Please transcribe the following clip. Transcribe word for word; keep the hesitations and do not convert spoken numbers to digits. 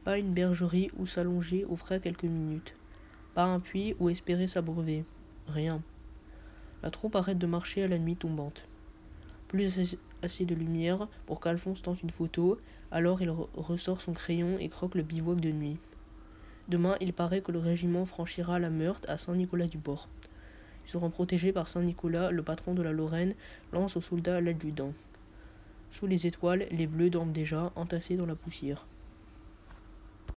Pas une bergerie où s'allonger au frais quelques minutes. Pas un puits où espérer s'abreuver. Rien. La troupe arrête de marcher à la nuit tombante. Plus assez de lumière pour qu'Alphonse tente une photo, alors il ressort son crayon et croque le bivouac de nuit. Demain, il paraît que le régiment franchira la Meurthe à Saint-Nicolas-du-Port. Ils seront protégés par Saint-Nicolas, le patron de la Lorraine, lance aux soldats l'adjudant. Sous les étoiles, les bleus dorment déjà, entassés dans la poussière.